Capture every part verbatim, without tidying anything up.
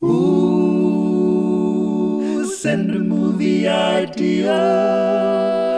Ooh, send a movie idea.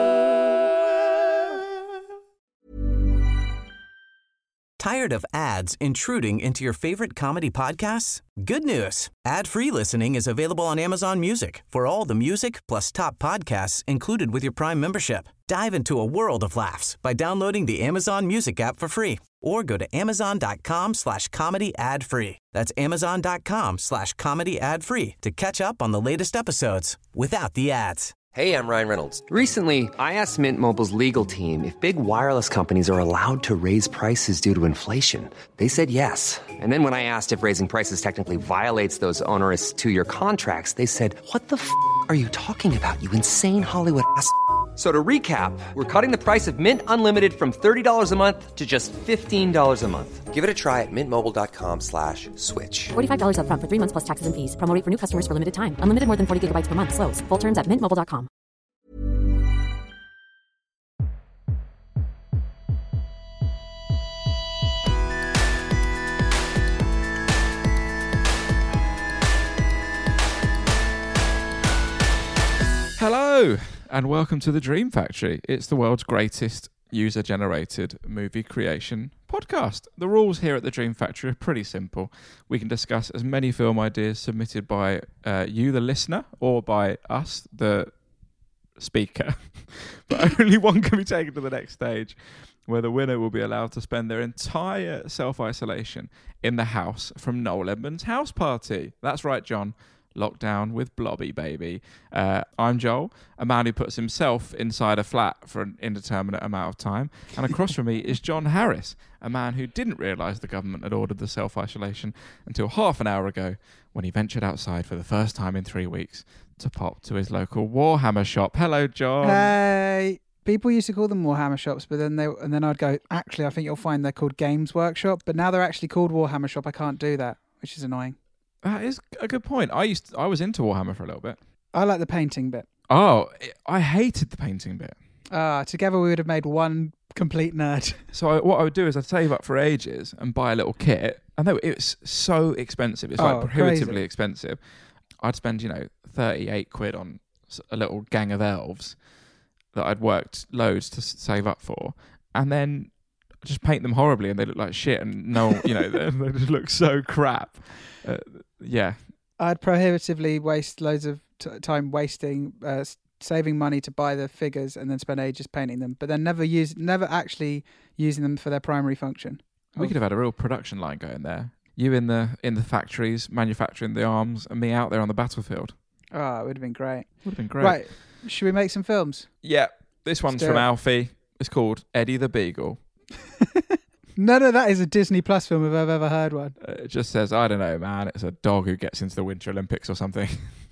Tired of ads intruding into your favorite comedy podcasts? Good news. Ad-free listening is available on Amazon Music for all the music plus top podcasts included with your Prime membership. Dive into a world of laughs by downloading the Amazon Music app for free or go to amazon.com slash comedy ad free. That's amazon.com slash comedy ad free to catch up on the latest episodes without the ads. Hey, I'm Ryan Reynolds. Recently, I asked Mint Mobile's legal team if big wireless companies are allowed to raise prices due to inflation. They said yes. And then when I asked if raising prices technically violates those onerous two-year contracts, they said, what the f*** are you talking about, you insane Hollywood ass f- So to recap, we're cutting the price of Mint Unlimited from thirty dollars a month to just fifteen dollars a month. Give it a try at mintmobile.com slash switch. forty-five dollars up front for three months plus taxes and fees. Promo rate for new customers for limited time. Unlimited more than forty gigabytes per month. Slows full terms at mint mobile dot com. Hello, and welcome to the Dream Factory. It's the world's greatest user-generated movie creation podcast. The rules here at the Dream Factory are pretty simple. We can discuss as many film ideas submitted by uh, you, the listener, or by us, the speaker. But only one can be taken to the next stage, where the winner will be allowed to spend their entire self-isolation in the house from Noel Edmonds' house party. That's right, John. Lockdown with Blobby, baby. Uh, I'm Joel, a man who puts himself inside a flat for an indeterminate amount of time. And across from me is John Harris, a man who didn't realise the government had ordered the self-isolation until half an hour ago when he ventured outside for the first time in three weeks to pop to his local Warhammer shop. Hello, John. Hey. People used to call them Warhammer shops, but then they and then I'd go, actually, I think you'll find they're called Games Workshop. But now they're actually called Warhammer Shop. I can't do that, which is annoying. That is a good point. I used to, I was into Warhammer for a little bit. I like the painting bit. Oh, I hated the painting bit. Ah, together we would have made one complete nerd. So I, what I would do is I'd save up for ages and buy a little kit. And though it's so expensive, it's like Oh, prohibitively crazy. expensive. I'd spend, you know, thirty-eight quid on s- a little gang of elves that I'd worked loads to s- save up for. And then just paint them horribly and they look like shit. And no, you know, they, they just look so crap. Uh, yeah. I'd prohibitively waste loads of t- time wasting, uh, s- saving money to buy the figures and then spend ages painting them, but then never use, never actually using them for their primary function. We could have had a real production line going there. You in the in the factories, manufacturing the arms, and me out there on the battlefield. Oh, it would have been great. Would have been great. Right, should we make some films? Yeah, this one's do from it. Alfie. It's called Eddie the Beagle. None of that is a Disney Plus film if I've ever heard one. Uh, it just says, I don't know, man, it's a dog who gets into the Winter Olympics or something.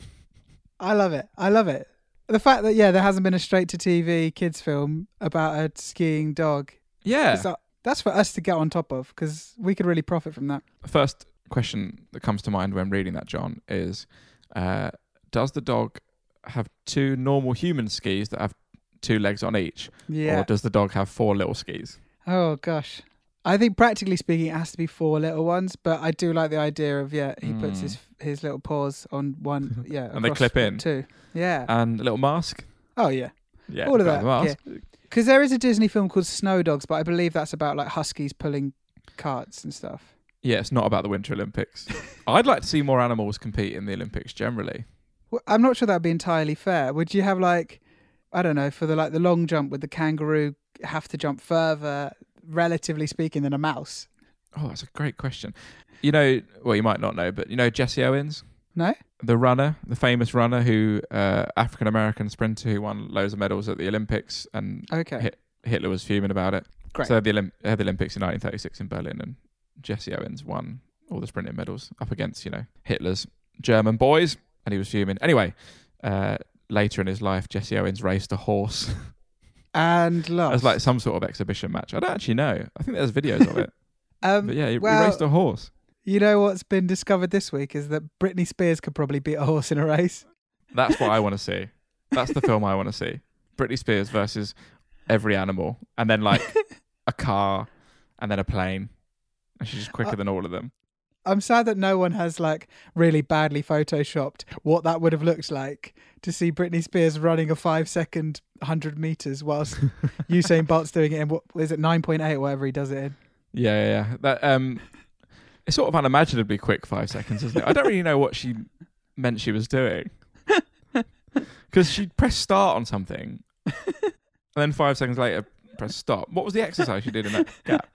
I love it. I love it. The fact that, yeah, there hasn't been a straight-to-T V kids film about a skiing dog. Yeah. It's, uh, that's for us to get on top of, because we could really profit from that. First question that comes to mind when reading that, John, is uh, does the dog have two normal human skis that have two legs on each? Yeah. Or does the dog have four little skis? Oh, gosh. I think practically speaking, it has to be four little ones, but I do like the idea of, yeah, he puts his his little paws on one, yeah. And they across clip in. Two. Yeah. And a little mask? Oh, yeah. Yeah. All of got that. the mask. Yeah. Because there is a Disney film called Snow Dogs, but I believe that's about like huskies pulling carts and stuff. Yeah, it's not about the Winter Olympics. I'd like to see more animals compete in the Olympics generally. Well, I'm not sure that'd be entirely fair. Would you have like, I don't know, for the like the long jump, would the kangaroo have to jump further, relatively speaking, than a mouse? Oh, that's a great question. You know, well, you might not know, but you know Jesse Owens? No? The runner, the famous runner who, uh, African-American sprinter who won loads of medals at the Olympics, and Okay. Hit, Hitler was fuming about it. Great. So the, Olymp- had the Olympics in nineteen thirty-six in Berlin, and Jesse Owens won all the sprinting medals up against, you know, Hitler's German boys, and he was fuming. Anyway, uh, later in his life, Jesse Owens raced a horse And lost. as like some sort of exhibition match. I don't actually know. I think there's videos of it. um, But yeah, he, well, he raced a horse. You know what's been discovered this week is that Britney Spears could probably beat a horse in a race. That's what I want to see. That's the film I want to see. Britney Spears versus every animal, and then like a car, and then a plane, and she's just quicker Uh, than all of them. I'm sad that no one has like really badly photoshopped what that would have looked like to see Britney Spears running a five second hundred meters whilst Usain Bolt's doing it in what is it nine point eight or whatever he does it in. Yeah, yeah, yeah. That um, it's sort of unimaginably quick five seconds, isn't it? I don't really know what she meant she was doing because she pressed start on something and then five seconds later press stop. What was the exercise you did in that gap?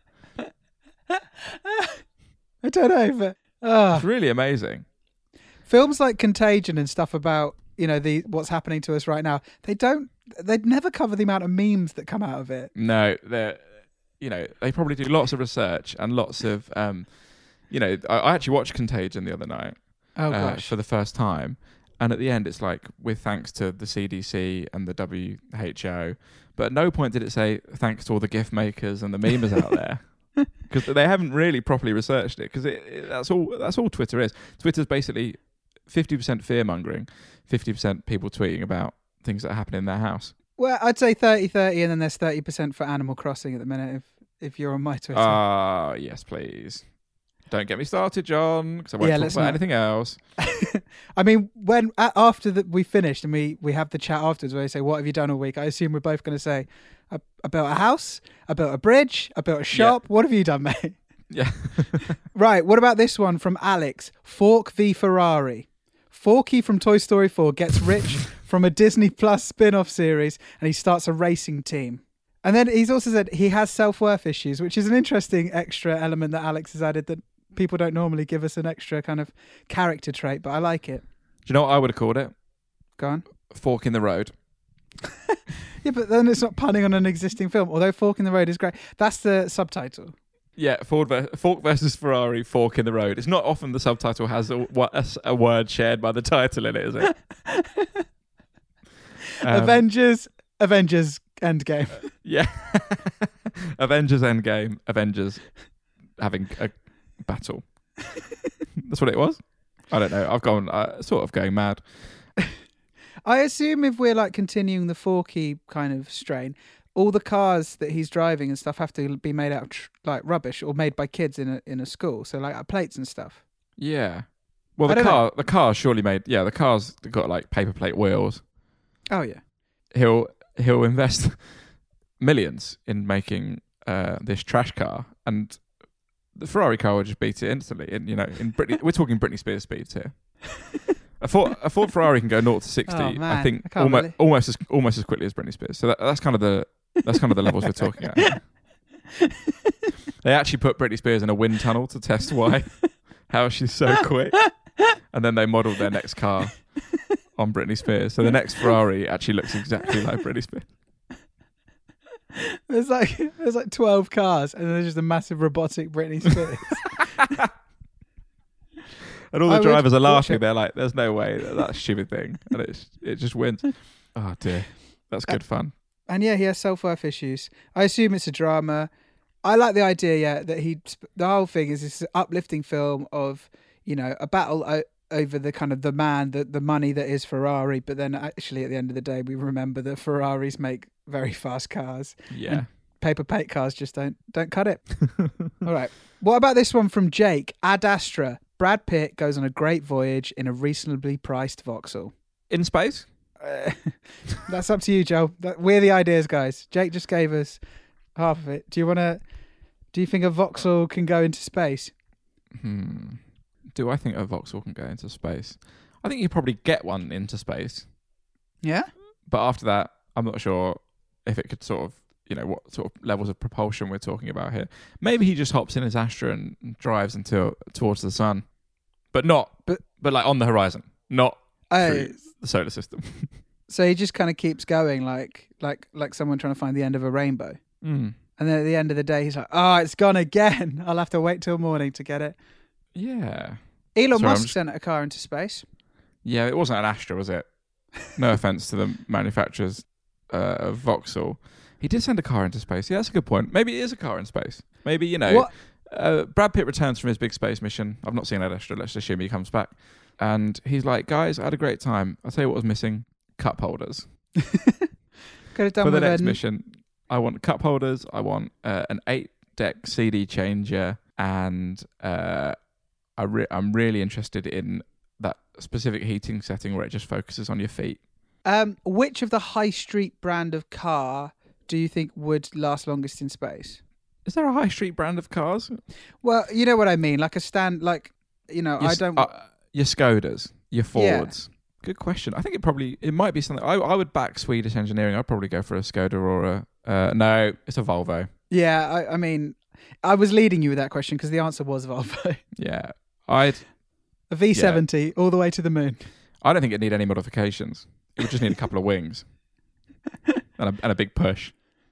I don't know, but uh, it's really amazing. Films like Contagion and stuff about, you know, the what's happening to us right now, they don't, they'd never cover the amount of memes that come out of it. No, they're, you know, they probably do lots of research and lots of, um, you know, I, I actually watched Contagion the other night Oh uh, gosh. for the first time. And at the end, it's like, with thanks to the C D C and the W H O. But at no point did it say, thanks to all the gift makers and the memers out there. Because they haven't really properly researched it. Because it, it, that's all that's all Twitter is. Twitter's basically fifty percent fear-mongering, fifty percent people tweeting about things that happen in their house. Well, I'd say thirty thirty, and then there's thirty percent for Animal Crossing at the minute if, if you're on my Twitter. Ah, uh, yes, please. Don't get me started, John, because I won't Yeah, talk let's about not. anything else. I mean, when a- after that we finished and we, we have the chat afterwards where they say, what have you done all week? I assume we're both going to say, I, I built a house, I built a bridge, I built a shop. Yeah. What have you done, mate? Yeah. Right, what about this one from Alex? Fork v Ferrari. Forky from Toy Story four gets rich from a Disney Plus spin-off series and he starts a racing team. And then he's also said he has self-worth issues, which is an interesting extra element that Alex has added that people don't normally give us an extra kind of character trait, but I like it. Do you know what I would have called it? Go on. Fork in the road. Yeah, but then it's not punning on an existing film, although Fork in the Road is great. That's the subtitle. Yeah, Ford ver- Fork versus Ferrari, Fork in the road. It's not often the subtitle has a, what, a, a word shared by the title in it, is it? um, Avengers, Avengers Endgame. Yeah. Avengers Endgame, Avengers having a battle. That's what it was? I don't know. I've gone uh, sort of going mad. I assume if we're like continuing the Forky kind of strain, all the cars that he's driving and stuff have to be made out of tr- like rubbish or made by kids in a in a school. So like uh, plates and stuff. Yeah. Well, I the don't car, know. the car's surely made. Yeah, the car's got like paper plate wheels. Oh yeah. He'll he'll invest millions in making uh, this trash car, and the Ferrari car will just beat it instantly. In you know, in Britney, we're talking Britney Spears speeds here. A Ford, a Ford Ferrari can go zero to sixty. Oh, man. I think I can't almost really- almost as almost as quickly as Britney Spears. So that, that's kind of the that's kind of the levels we're talking at. They actually put Britney Spears in a wind tunnel to test why how she's so quick, and then they modelled their next car on Britney Spears. So the next Ferrari actually looks exactly like Britney Spears. There's like there's like twelve cars and there's just a massive robotic Britney Spears. And all the I would drivers are watch laughing. it. They're like, "There's no way that that stupid thing," and it's it just wins. Oh dear, that's good fun. And yeah, he has self-worth issues. I assume it's a drama. I like the idea, yeah, that he the whole thing is this uplifting film of, you know, a battle o- over the kind of the man, the the money that is Ferrari. But then actually, at the end of the day, we remember that Ferraris make very fast cars. Yeah. And paper plate cars just don't don't cut it. All right. What about this one from Jake? Ad Astra. Brad Pitt goes on a great voyage in a reasonably priced Vauxhall. In space? Uh, that's up to you, Joe. That, we're the ideas guys. Jake just gave us half of it. Do you want to? Do you think a Vauxhall can go into space? Hmm. Do I think a Vauxhall can go into space? I think you probably get one into space, Yeah. but after that, I'm not sure if it could sort of, you know, what sort of levels of propulsion we're talking about here. Maybe he just hops in his Astra and drives until towards the sun, but not, But- but like on the horizon, not Oh, through the solar system. so he just kind of keeps going, like like like someone trying to find the end of a rainbow. Mm. And then at the end of the day, he's like, "Oh, it's gone again. I'll have to wait till morning to get it." Yeah. Elon Sorry, I'm Musk just- sent a car into space. Yeah, it wasn't an Astra, was it? No offense to the manufacturers uh, of Vauxhall. He did send a car into space. Yeah, that's a good point. Maybe it is a car in space. Maybe, you know, What? uh, Brad Pitt returns from his big space mission. I've not seen Ad Astra. Let's assume he comes back. And he's like, guys, I had a great time. I'll tell you what was missing. Cup holders. Could have done For the with next a, mission, I want cup holders. I want uh, an eight-deck C D changer. And uh, I re- I'm really interested in that specific heating setting where it just focuses on your feet. Um, which of the high street brand of car do you think would last longest in space? Is there a high street brand of cars? Well, you know what I mean. Like a stand, like, you know, Your, I don't... Uh, your Skodas, your Yeah. Fords. Good question. I think it probably, it might be something, I, I would back Swedish engineering. I'd probably go for a Skoda or a, uh, no, it's a Volvo. Yeah, I, I mean, I was leading you with that question because the answer was Volvo. Yeah. I'd, A V seventy yeah. all the way to the moon. I don't think it'd need any modifications. It would just need a couple of wings and, a, and a big push.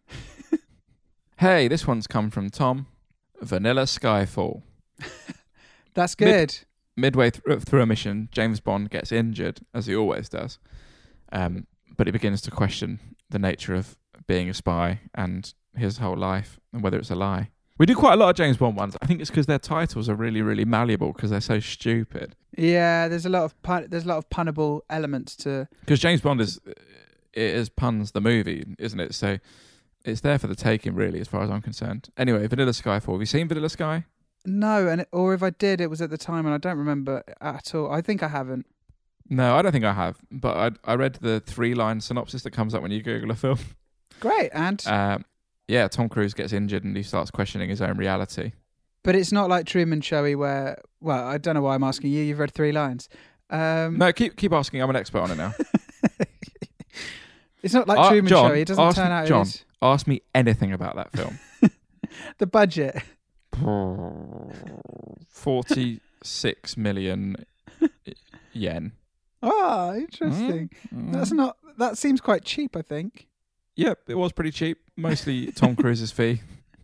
Hey, this one's come from Tom. Vanilla Skyfall. That's good. Mid, midway th- through a mission, James Bond gets injured, as he always does. Um, but he begins to question the nature of being a spy and his whole life and whether it's a lie. We do quite a lot of James Bond ones. I think it's because their titles are really, really malleable because they're so stupid. Yeah, there's a lot of pun- there's a lot of punnable elements to. Because James Bond is it is puns the movie, isn't it? So it's there for the taking, really, as far as I'm concerned. Anyway, Vanilla Skyfall. Have you seen Vanilla Sky? No, and or if I did, it was at the time, and I don't remember at all. I think I haven't. No, I don't think I have. But I I read the three line synopsis that comes up when you Google a film. Great, and. Um, Yeah, Tom Cruise gets injured and he starts questioning his own reality. But it's not like Truman Showy where, well, I don't know why I'm asking you. You've read three lines. Um, no, keep keep asking. I'm an expert on it now. It's not like uh, Truman John, Showy. It doesn't ask turn me, out John, it is. Ask me anything about that film. The budget. forty-six million yen. Ah, interesting. Mm, mm. That's not. That seems quite cheap, I think. Yep, it was pretty cheap. Mostly Tom Cruise's fee.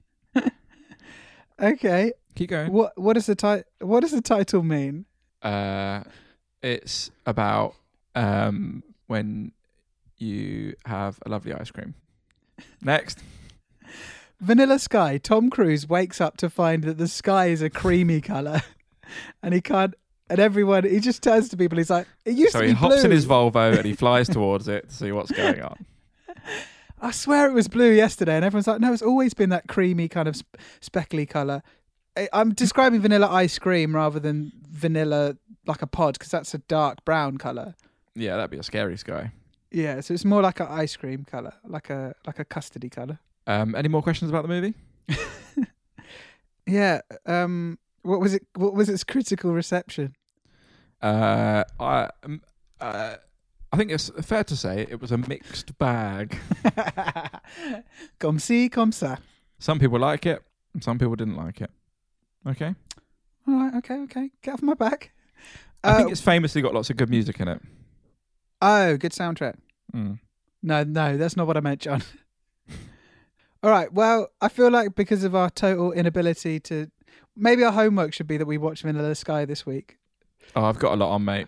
Okay. Keep going. What What does the ti- What does the title mean? Uh, it's about um when you have a lovely ice cream. Next. Vanilla Sky. Tom Cruise wakes up to find that the sky is a creamy colour, and he can't. And everyone, he just turns to people. He's like, "It used so to be he hops blue." in his Volvo and he flies towards it to see what's going on. I swear it was blue yesterday, and everyone's like, "No, it's always been that creamy kind of sp- speckly colour." I- I'm describing vanilla ice cream rather than vanilla like a pod because that's a dark brown colour. Yeah, that'd be a scary sky. Yeah, so it's more like an ice cream colour, like a like a custardy colour. Um, any more questions about the movie? Yeah. Um. What was it? What was its critical reception? Uh, I um, uh, I think it's fair to say it was a mixed bag. Comme ci, comme ça. Some people like it, and some people didn't like it. Okay. All right. Okay. Okay. Get off my back. I Uh, think it's famously got lots of good music in it. Oh, good soundtrack. Mm. No, no, that's not what I meant, John. All right. Well, I feel like because of our total inability to, maybe our homework should be that we watch Vanilla Sky this week. Oh, I've got a lot on, mate.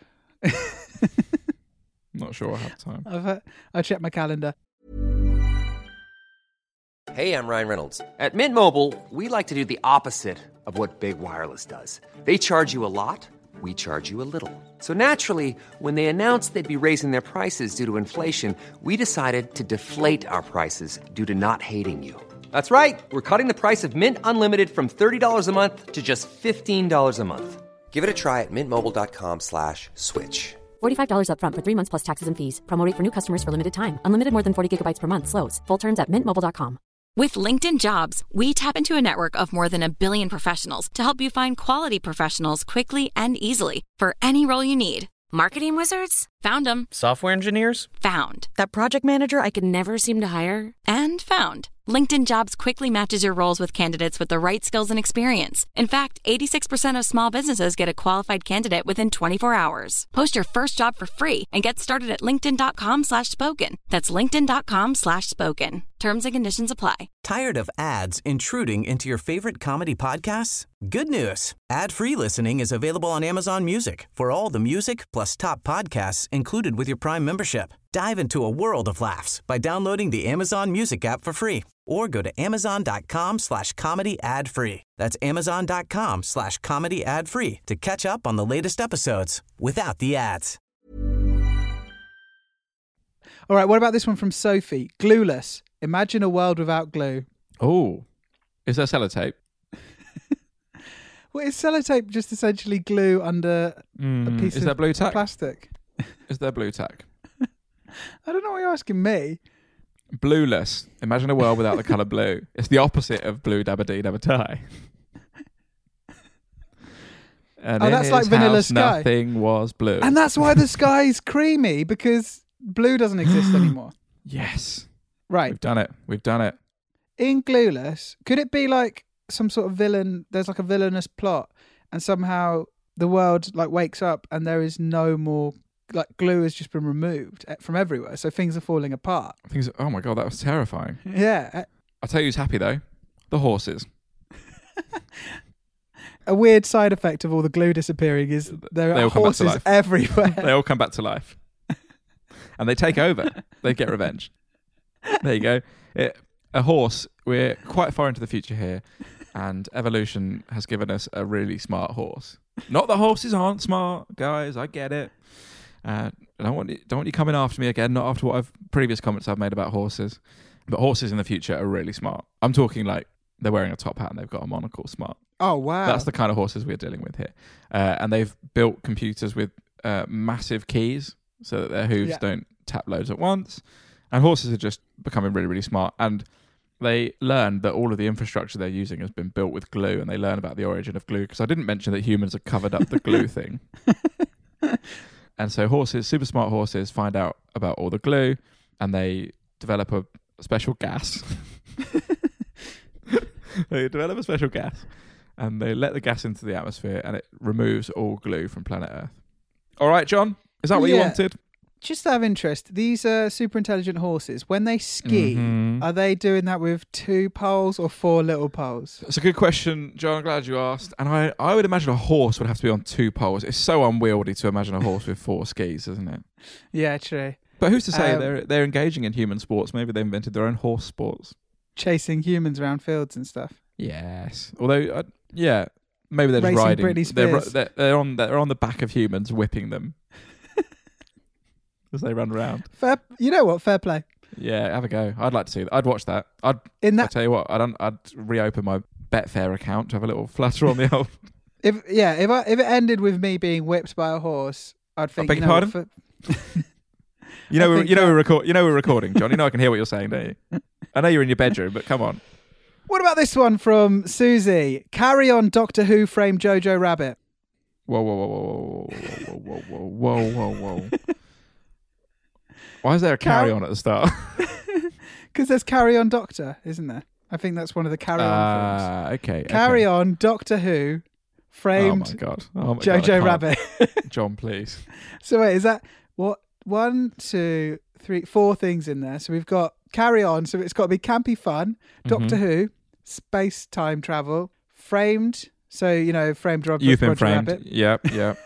Not sure I have time. I've uh, I checked my calendar. Hey, I'm Ryan Reynolds. At Mint Mobile, we like to do the opposite of what Big Wireless does. They charge you a lot, we charge you a little. So naturally, when they announced they'd be raising their prices due to inflation, we decided to deflate our prices due to not hating you. That's right. We're cutting the price of Mint Unlimited from thirty dollars a month to just fifteen dollars a month. Give it a try at mintmobile.com slash switch. forty-five dollars up front for three months plus taxes and fees. Promo rate for new customers for limited time. Unlimited more than forty gigabytes per month. Slows full terms at mint mobile dot com. With LinkedIn Jobs, we tap into a network of more than a billion professionals to help you find quality professionals quickly and easily for any role you need. Marketing wizards? Found them. Software engineers? Found. That project manager I could never seem to hire? And found. LinkedIn Jobs quickly matches your roles with candidates with the right skills and experience. In fact, eighty-six percent of small businesses get a qualified candidate within twenty-four hours. Post your first job for free and get started at linkedin.com slash spoken. That's linkedin.com slash spoken. Terms and conditions apply. Tired of ads intruding into your favorite comedy podcasts? Good news. Ad-free listening is available on Amazon Music for all the music plus top podcasts included with your Prime membership. Dive into a world of laughs by downloading the Amazon Music app for free or go to amazon.com slash comedy ad free. That's amazon.com slash comedy ad free to catch up on the latest episodes without the ads. All right. What about this one from Sophie? Glueless. Imagine a world without glue. Oh, is there sellotape? Well, is sellotape just essentially glue under Mm, a piece is of there blue tack? plastic? Is there blue tack? I don't know why you're asking me. Blueless. Imagine a world without the colour blue. It's the opposite of blue dabba dee dabba die. And Oh, in that's his like Vanilla house, Sky. Nothing was blue. And that's why the sky's creamy, because blue doesn't exist anymore. Yes. Right. We've done it. We've done it. In Glueless, could it be like some sort of villain? There's like a villainous plot, and somehow the world like wakes up and there is no more, like glue has just been removed from everywhere, so things are falling apart. Things. Oh my god, that was terrifying. Yeah. I'll tell you who's happy though. The horses. A weird side effect of all the glue disappearing is there They are all come back to horses life. everywhere. They all come back to life. And they take over. They get revenge. There you go. It, a horse, we're quite far into the future here, and evolution has given us a really smart horse. Not that horses aren't smart, guys, I get it. Uh, I don't want, you, don't want you coming after me again, not after what I've previous comments I've made about horses. But horses in the future are really smart. I'm talking like they're wearing a top hat and they've got a monocle smart. Oh, wow. That's the kind of horses we're dealing with here. Uh, and they've built computers with uh, massive keys so that their hooves Yeah. don't tap loads at once. And horses are just becoming really, really smart. And they learned that all of the infrastructure they're using has been built with glue, and they learn about the origin of glue, because I didn't mention that humans have covered up the glue thing. And so horses, super smart horses, find out about all the glue, and they develop a special gas. They develop a special gas, and they let the gas into the atmosphere, and it removes all glue from planet Earth. All right, John, is that what you Yeah. wanted? Just out of interest, these uh, super intelligent horses, when they ski, Mhm. are they doing that with two poles or four little poles? It's a good question, John. I'm glad you asked. And I, I would imagine a horse would have to be on two poles. It's so unwieldy to imagine a horse with four skis, isn't it? Yeah, true. But who's to say Um, they're they're engaging in human sports? Maybe they invented their own horse sports. Chasing humans around fields and stuff. Yes. Although, uh, yeah, maybe they're just Racing riding. Britney They're, ri- Spears. they're, they're on they're on the back of humans, whipping them as they run around. Fair, you know what? Fair play. Yeah, have a go. I'd like to see that. I'd watch that. I'd. In I that, tell you what, I'd un- I'd reopen my Betfair account to have a little flutter on the old. if yeah, if I, if it ended with me being whipped by a horse, I'd think. beg you your know, what, pardon? for- You know, I we're, think you know, that- we're record. You know, we're recording, John. You know, I can hear what you're saying, don't you? I know you're in your bedroom, but come on. What about this one from Susie? Carry on, Doctor Who framed Jojo Rabbit. Whoa, whoa, whoa, whoa, whoa, whoa, whoa, whoa, whoa, whoa. Why is there a carry on at the start? Because there's Carry On Doctor, isn't there? I think that's one of the Carry On films. Ah, okay. Carry okay. On, Doctor Who framed Oh my god. Oh my God, I Jojo can't. Rabbit. John, please. So wait, is that what? One, two, three, four things in there. So we've got Carry On. So it's got to be campy fun. Doctor Mhm. Who, space time travel, framed. So you know, framed Roger, You've been Roger framed. Rabbit, Yep, yep.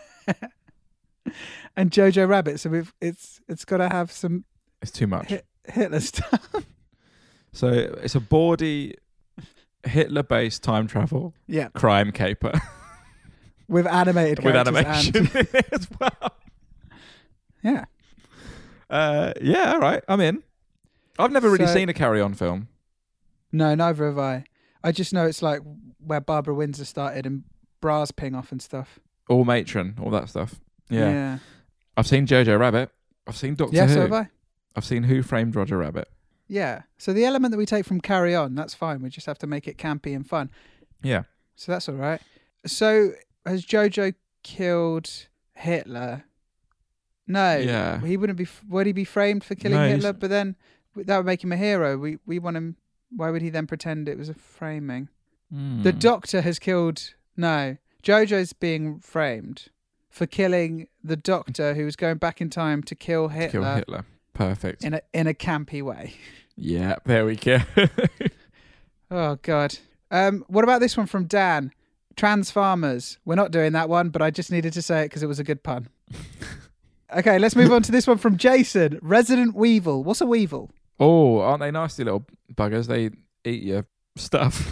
and Jojo Rabbit. So we've it's it's got to have some It's too much. Hit, Hitler stuff. So it's a bawdy, Hitler-based time travel Yeah, crime caper with animated with characters animation and as well. yeah. Uh, yeah, all right. I'm in. I've never really So- seen a Carry On film. No, neither have I. I just know it's like where Barbara Windsor started and bras ping off and stuff. All Matron, all that stuff. Yeah. Yeah, I've seen Jojo Rabbit. I've seen Doctor yeah Who. so have I. I've seen Who Framed Roger Rabbit. Yeah. So the element that we take from Carry On, that's fine. We just have to make it campy and fun. Yeah. So that's all right. So has Jojo killed Hitler? No. Yeah. He wouldn't be. Would he be framed for killing No, he's- Hitler? But then that would make him a hero. We we want him. Why would he then pretend it was a framing? The Hmm. Doctor has killed. No, Jojo's being framed for killing the Doctor, who was going back in time to kill Hitler, Kill Hitler. Perfect. in a in a campy way. Yeah, there we go. Oh God. Um, what about this one from Dan? Trans farmers. We're not doing that one, but I just needed to say it because it was a good pun. Okay, let's move on to this one from Jason. Resident Weevil. What's a weevil? Oh, aren't they nasty little buggers? They eat your stuff.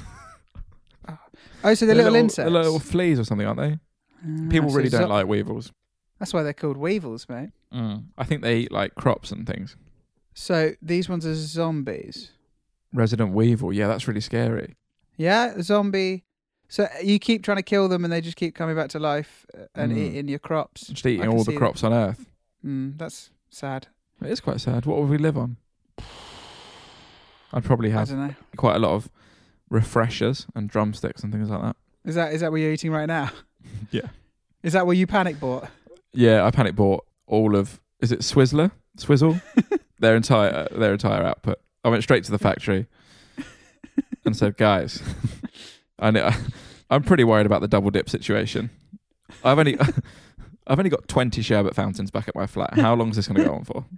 Oh, so they're, little, insects. They're little fleas or something, aren't they? Ah, People so really don't zo- like weevils. That's why they're called weevils, mate. Mm. I think they eat like crops and things. So these ones are zombies. Resident Weevil. Yeah, that's really scary. Yeah, zombie. So you keep trying to kill them and they just keep coming back to life and Mm. eating your crops. Just eating I can all the see crops on Earth. that. Mm, that's sad. It is quite sad. What would we live on? I'd probably I have don't know. quite a lot of refreshers and drumsticks and things like that. Is that is that what you're eating right now? Yeah. Is that what you panic bought? Yeah, I panic bought all of, is it Swizzler? Swizzle? their entire their entire output. I went straight to the factory and said, guys, I know, I'm pretty worried about the double dip situation. I've only I've only got twenty sherbet fountains back at my flat. How long is this going to go on for?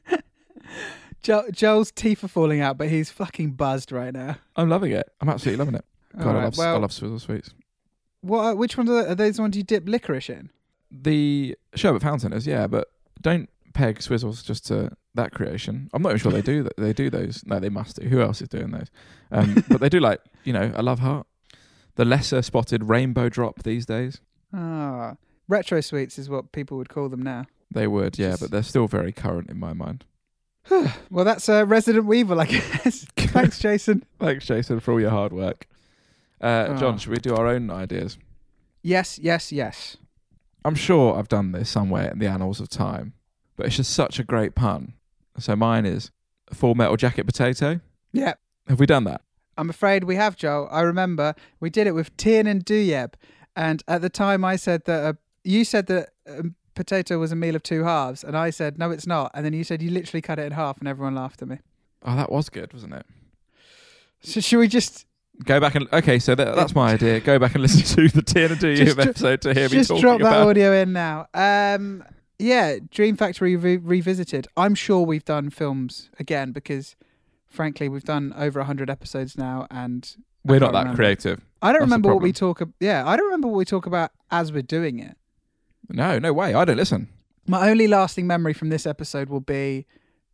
Jo- Joel's teeth are falling out, but he's fucking buzzed right now. I'm loving it. I'm absolutely loving it. God, All I right, love well- I love Swizzle sweets. What? Which ones are, are those ones you dip licorice in? The sherbet fountain is, yeah, but don't peg Swizzles just to that creation. I'm not even sure they do that. They do those. No, they must do. Who else is doing those? Um, but they do, like, you know, a love heart. The lesser spotted rainbow drop these days. Ah, retro sweets is what people would call them now. They would, yeah, Just- but they're still very current in my mind. Well, that's uh, Resident Weevil, I guess. Thanks, Jason. Thanks, Jason, for all your hard work. Uh, John, Oh. should we do our own ideas? Yes, yes, yes. I'm sure I've done this somewhere in the annals of time, but it's just such a great pun. So mine is Full Metal Jacket Potato. Yeah, Have we done that? I'm afraid we have, Joel. I remember we did it with Tien and Duyeb, and at the time I said that uh, you said that a potato was a meal of two halves, and I said no, it's not, and then you said you literally cut it in half, and everyone laughed at me. Oh, that was good, wasn't it? So should we just Go back and okay, so that, that's my idea. Go back and listen to the T N D Just dr- episode to hear me just talking drop that about. audio in now? Um, yeah, Dream Factory re- revisited. I'm sure we've done films again because, frankly, we've done over a hundred episodes now, and I We're not can't that remember. creative. I don't That's the remember what we problem. talk. Ab- yeah, I don't remember what we talk about as we're doing it. No, no way. I don't listen. My only lasting memory from this episode will be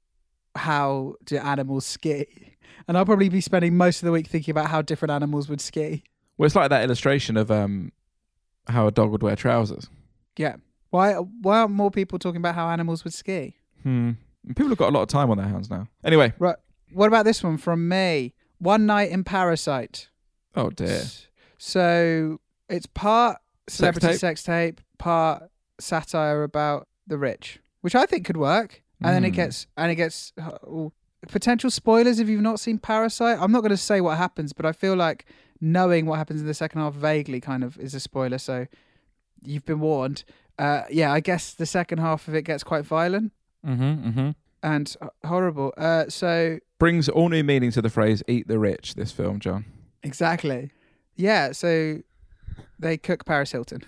how do animals ski, and I'll probably be spending most of the week thinking about how different animals would ski. Well, it's like that illustration of um, how a dog would wear trousers. Yeah. Why? Why aren't more people talking about how animals would ski? Hmm. People have got a lot of time on their hands now. Anyway. Right. What about this one from me? One Night in Parasite. Oh dear. So it's part celebrity tape? sex tape, part satire about the rich, which I think could work. And then it Mm. gets and it gets uh, potential spoilers if you've not seen Parasite. I'm not going to say what happens, but I feel like knowing what happens in the second half vaguely kind of is a spoiler. So you've been warned. Uh, yeah, I guess the second half of it gets quite violent Mm-hmm. Mm-hmm. and h- horrible. Uh, so Brings all new meaning to the phrase "eat the rich." This film, John. exactly, yeah. So they cook Paris Hilton.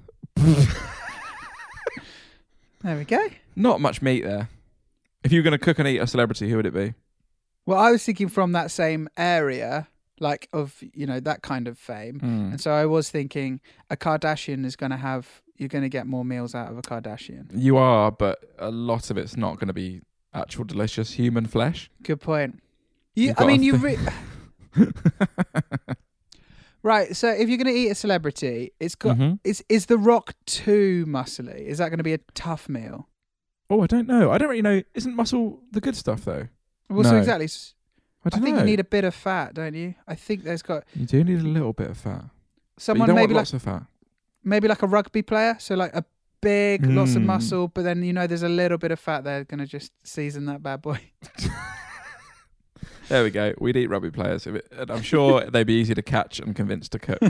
There we go. Not much meat there. If you were going to cook and eat a celebrity, who would it be? Well, I was thinking from that same area, like of, you know, that kind of fame. Mm. And so I was thinking a Kardashian is going to have, you're going to get more meals out of a Kardashian. You are, but a lot of it's not going to be actual delicious human flesh. Good point. You, You've I got mean, to you think- re- right. So if you're going to eat a celebrity, it's got, Mhm. is, is The Rock too muscly? Is that going to be a tough meal? Oh, I don't know. I don't really know. Isn't muscle the good stuff, though? Well, so No. exactly. s- I I don't think know. you need a bit of fat, don't you? I think there's got You do need a little bit of fat. But someone you don't maybe want like lots of fat. maybe like a rugby player, so like a big, lots of Mm. muscle, but then you know there's a little bit of fat there, gonna just season that bad boy. There we go. We'd eat rugby players. If it, and I'm sure they'd be easy to catch and convince to cook.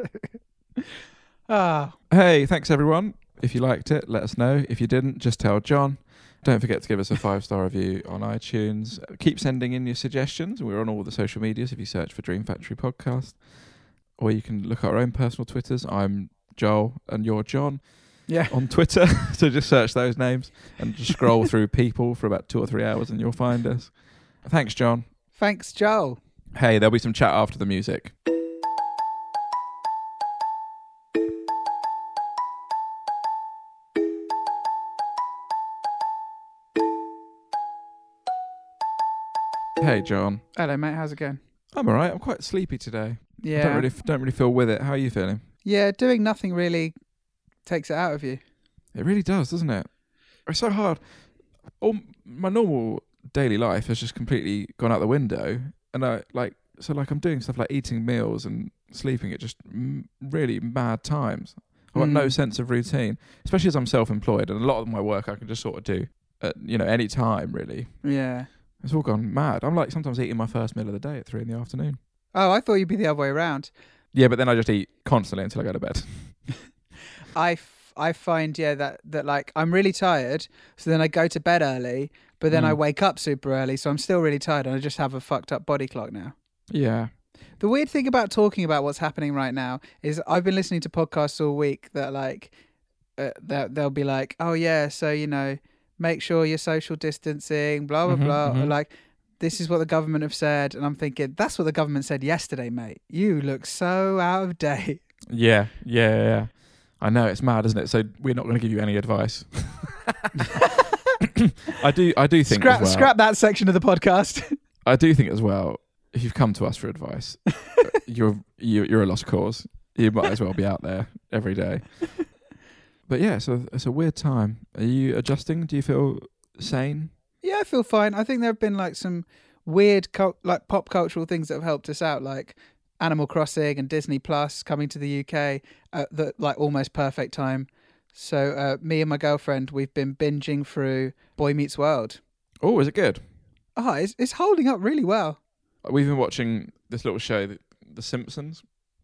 Ah, Hey, thanks everyone. If you liked it, let us know. If you didn't, just tell John. Don't forget to give us a five-star review on iTunes. Keep sending in your suggestions. We're on all the social medias if you search for Dream Factory Podcast. Or you can look at our own personal Twitters. I'm Joel and you're John yeah. on Twitter. So just search those names and just scroll through people for about two or three hours and you'll find us. Thanks, John. Thanks, Joel. Hey, there'll be some chat after the music. Hey, John. Hello, mate. How's it going? I'm all right. I'm quite sleepy today. I Yeah. don't really, don't really feel with it. How are you feeling? Yeah, doing nothing really takes it out of you. It really does, doesn't it? It's so hard. All my normal daily life has just completely gone out the window, and I like so like I'm doing stuff like eating meals and sleeping at just m- really mad times. I've got no Mm. sense of routine, especially as I'm self-employed, and a lot of my work I can just sort of do at, you know, any time, really. Yeah. It's all gone mad. I'm like sometimes eating my first meal of the day at three in the afternoon. Oh, I thought you'd be the other way around. Yeah, but then I just eat constantly until I go to bed. I, f- I find, yeah, that, that like I'm really tired, so then I go to bed early, but then Mm. I wake up super early, so I'm still really tired and I just have a fucked up body clock now. Yeah. The weird thing about talking about what's happening right now is I've been listening to podcasts all week that like, uh, that they'll be like, oh yeah, so, you know, make sure you're social distancing, blah, blah, Mhm, blah. mhm. Or like, this is what the government have said. And I'm thinking, that's what the government said yesterday, mate. You look so out of date. Yeah, yeah, yeah, yeah. I know, it's mad, isn't it? So we're not going to give you any advice. I do I do think Scrap, as well, scrap that section of the podcast. I do think as well, if you've come to us for advice, you're you're, you're a lost cause. You might as well be out there every day. But yeah, so it's a weird time. Are you adjusting? Do you feel sane? Yeah, I feel fine. I think there have been like some weird cult, like pop cultural things that have helped us out, like Animal Crossing and Disney Plus coming to the U K at the like almost perfect time. So uh, me and my girlfriend, we've been binging through Boy Meets World. Oh, is it good? Oh, it's it's holding up really well. We've been watching this little show, The, the Simpsons.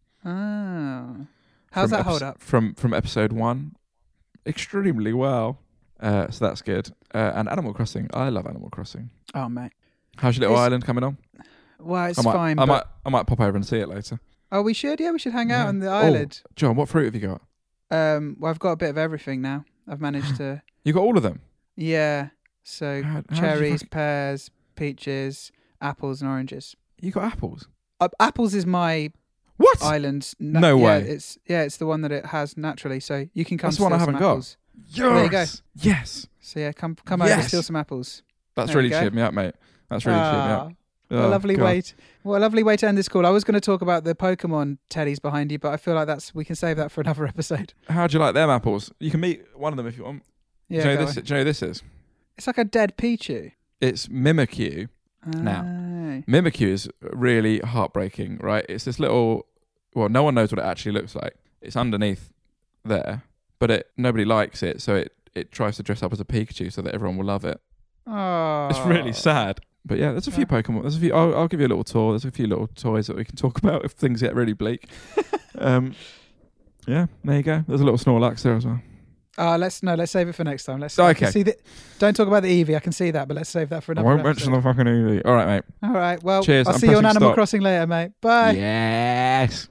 Oh, how's from that epi- hold up? From from episode one, extremely well. Uh, so that's good. Uh, and Animal Crossing, I love Animal Crossing. Oh mate, How's your little It's- island coming on? well it's I might, fine. I but... might, I might pop over and see it later. Oh, we should. Yeah, we should hang out Yeah. on the Oh, island. John, what fruit have you got? Um, well, I've got a bit of everything now. I've managed to. You got all of them. Yeah. So How- how did you cherries, fucking- pears, peaches, apples, and oranges. You got apples. Uh, apples is my What? island. No yeah, way. It's yeah, it's the one that it has naturally. So you can come. That's the one I steal some haven't got. apples. Yes. There you go. Yes. So yeah, come come over, Yes. steal some apples. That's There really you go. cheered me up, mate. That's really cheered me Ah, up. What a Oh, lovely God. way. To, what a lovely way to end this call. I was going to talk about the Pokemon teddies behind you, but I feel like that's we can save that for another episode. How do you like them apples? You can meet one of them if you want. Yeah, do, you know go this, on. do you know who this is? It's like a dead Pichu. It's Mimikyu. Now. Aye. Mimikyu is really heartbreaking, right? It's this little... Well, no one knows what it actually looks like. It's underneath there, but it nobody likes it, so it, it tries to dress up as a Pikachu so that everyone will love it. Oh, It's really sad. But yeah, there's a few Pokemon. There's a few. I'll, I'll give you a little tour. There's a few little toys that we can talk about if things get really bleak. um, yeah, there you go. There's a little Snorlax there as well. Oh, let's no, let's save it for next time. Let's I Okay. can see that. Don't talk about the Eevee. I can see that, but let's save that for I another. won't mention episode. the fucking Eevee. All right, mate. All right. Well, Cheers, I'll I'm see you on pressing Animal stop. Crossing later, mate. Bye. Yes.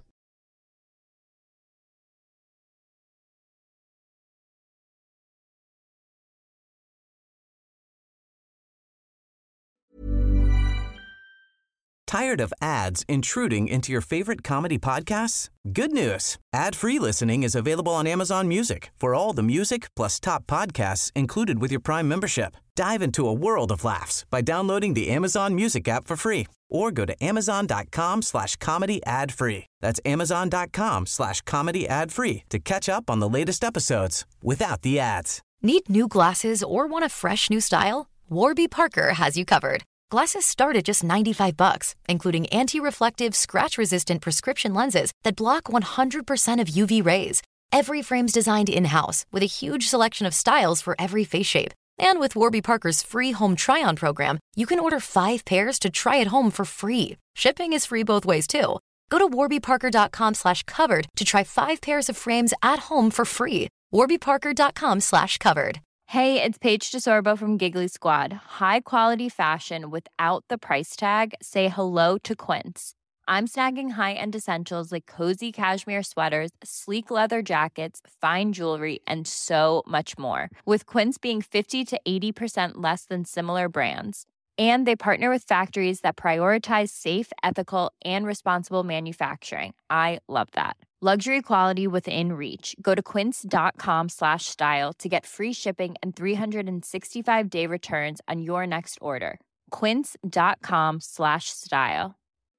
Tired of ads intruding into your favorite comedy podcasts? Good news. Ad-free listening is available on Amazon Music for all the music plus top podcasts included with your Prime membership. Dive into a world of laughs by downloading the Amazon Music app for free or go to amazon.com slash comedy ad free. That's amazon.com slash comedy ad free to catch up on the latest episodes without the ads. Need new glasses or want a fresh new style? Warby Parker has you covered. Glasses start at just ninety-five bucks, including anti-reflective, scratch-resistant prescription lenses that block one hundred percent of U V rays. Every frame's designed in-house with a huge selection of styles for every face shape. And with Warby Parker's free home try-on program, you can order five pairs to try at home for free. Shipping is free both ways, too. Go to warbyparker.com slash covered to try five pairs of frames at home for free. warbyparker.com slash covered. Hey, it's Paige DeSorbo from Giggly Squad. High quality fashion without the price tag. Say hello to Quince. I'm snagging high-end essentials like cozy cashmere sweaters, sleek leather jackets, fine jewelry, and so much more. With Quince being fifty to eighty percent less than similar brands. And they partner with factories that prioritize safe, ethical, and responsible manufacturing. I love that. Luxury quality within reach. Go to quince.com slash style to get free shipping and three sixty-five day returns on your next order. Quince.com slash style.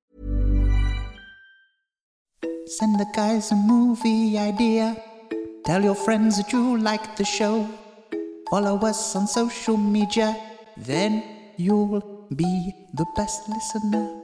Send the guys a movie idea. Tell your friends that you like the show. Follow us on social media. Then you'll be the best listener.